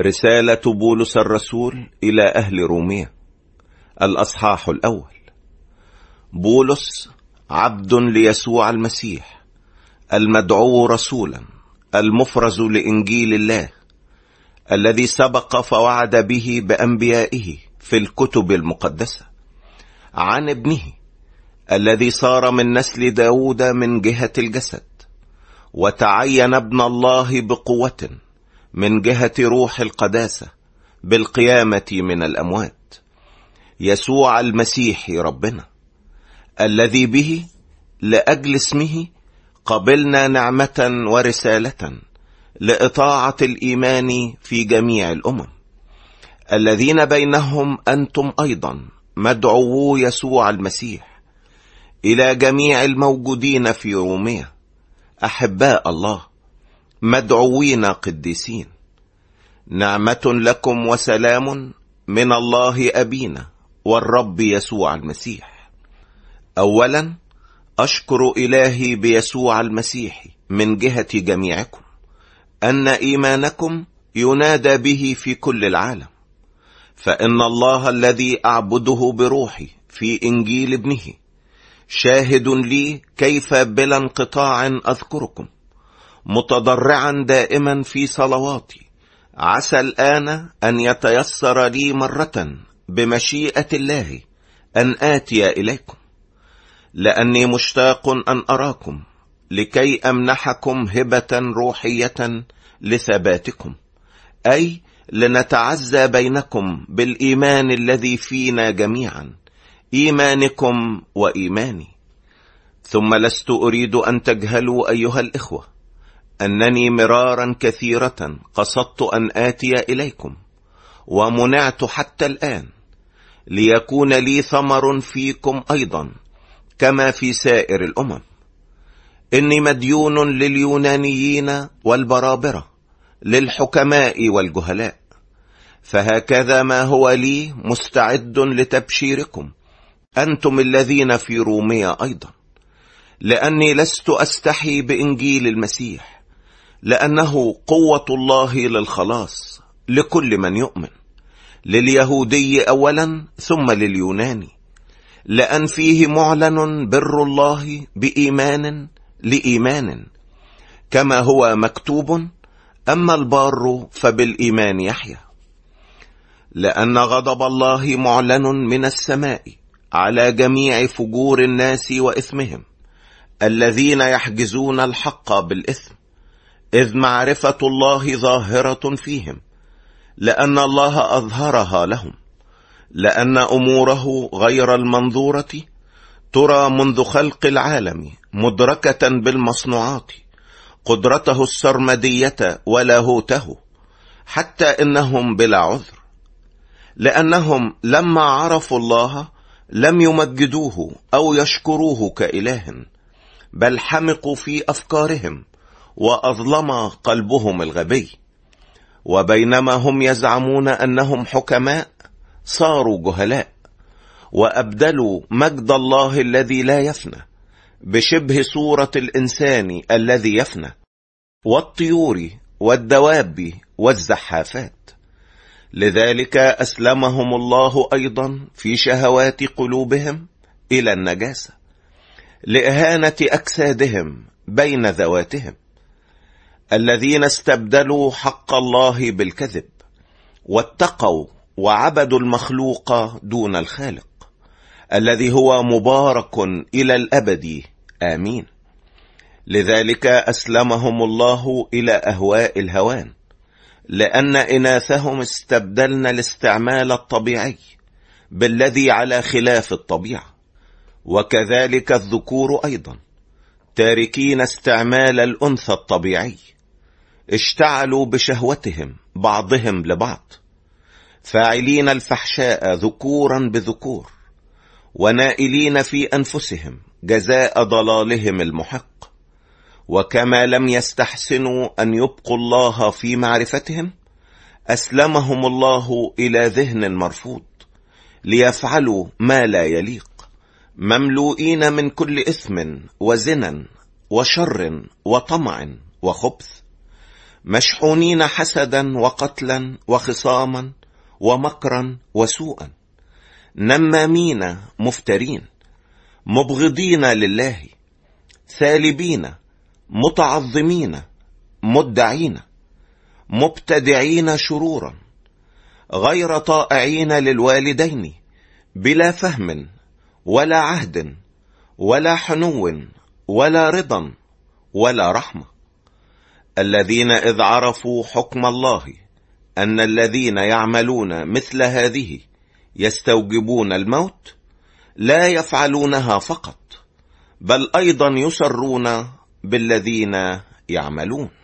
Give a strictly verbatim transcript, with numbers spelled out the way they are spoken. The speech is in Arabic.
رسالة بولس الرسول إلى أهل رومية، الأصحاح الأول. بولس عبد ليسوع المسيح، المدعو رسولا، المفرز لإنجيل الله، الذي سبق فوعد به بأنبيائه في الكتب المقدسة، عن ابنه الذي صار من نسل داود من جهة الجسد، وتعين ابن الله بقوة من جهة روح القداسة بالقيامة من الأموات، يسوع المسيح ربنا، الذي به لأجل اسمه قبلنا نعمة ورسالة لإطاعة الإيمان في جميع الأمم، الذين بينهم أنتم أيضا مدعوو يسوع المسيح، إلى جميع الموجودين في رومية، أحباء الله مدعوين قديسين، نعمة لكم وسلام من الله أبينا والرب يسوع المسيح. أولا أشكر إلهي بيسوع المسيح من جهة جميعكم، أن إيمانكم ينادى به في كل العالم، فإن الله الذي أعبده بروحي في إنجيل ابنه شاهد لي كيف بلا انقطاع أذكركم، متضرعا دائما في صلواتي، عسى الآن أن يتيسر لي مرة بمشيئة الله أن آتي إليكم، لأني مشتاق أن أراكم لكي أمنحكم هبة روحية لثباتكم، أي لنتعزى بينكم بالإيمان الذي فينا جميعا، إيمانكم وإيماني. ثم لست أريد أن تجهلوا أيها الإخوة أنني مرارا كثيرة قصدت أن آتي إليكم، ومنعت حتى الآن، ليكون لي ثمر فيكم أيضا كما في سائر الأمم. إني مديون لليونانيين والبرابرة، للحكماء والجهلاء، فهكذا ما هو لي مستعد لتبشيركم أنتم الذين في رومية أيضا، لأني لست أستحي بإنجيل المسيح، لأنه قوة الله للخلاص لكل من يؤمن، لليهودي أولا ثم لليوناني، لأن فيه معلن بر الله بإيمان لإيمان، كما هو مكتوب: أما البار فبالإيمان يحيى. لأن غضب الله معلن من السماء على جميع فجور الناس وإثمهم، الذين يحجزون الحق بالإثم، إذ معرفة الله ظاهرة فيهم، لأن الله أظهرها لهم، لأن أموره غير المنظورة ترى منذ خلق العالم مدركة بالمصنوعات، قدرته السرمدية ولاهوته، حتى إنهم بلا عذر، لأنهم لما عرفوا الله لم يمجدوه أو يشكروه كإله، بل حمقوا في أفكارهم وأظلم قلبهم الغبي، وبينما هم يزعمون أنهم حكماء صاروا جهلاء، وأبدلوا مجد الله الذي لا يفنى بشبه صورة الإنسان الذي يفنى، والطيور والدواب والزحافات. لذلك أسلمهم الله أيضا في شهوات قلوبهم إلى النجاسة، لإهانة أجسادهم بين ذواتهم، الذين استبدلوا حق الله بالكذب، واتقوا وعبدوا المخلوق دون الخالق، الذي هو مبارك إلى الأبد، آمين. لذلك أسلمهم الله إلى أهواء الهوان، لأن إناثهم استبدلن الاستعمال الطبيعي بالذي على خلاف الطبيعة، وكذلك الذكور أيضا تاركين استعمال الأنثى الطبيعي، اشتعلوا بشهوتهم بعضهم لبعض، فاعلين الفحشاء ذكورا بذكور، ونائلين في أنفسهم جزاء ضلالهم المحق. وكما لم يستحسنوا أن يبقوا الله في معرفتهم، أسلمهم الله إلى ذهن مرفوض، ليفعلوا ما لا يليق، مملوئين من كل إثم وزنا وشر وطمع وخبث. مشحونين حسدا وقتلا وخصاما ومكرا وسوءا، نمامين مفترين، مبغضين لله، ثالبين، متعظمين، مدعين، مبتدعين شرورا، غير طائعين للوالدين، بلا فهم ولا عهد ولا حنو ولا رضا ولا رحمة، الذين إذ عرفوا حكم الله أن الذين يعملون مثل هذه يستوجبون الموت، لا يفعلونها فقط، بل أيضا يسرون بالذين يعملون.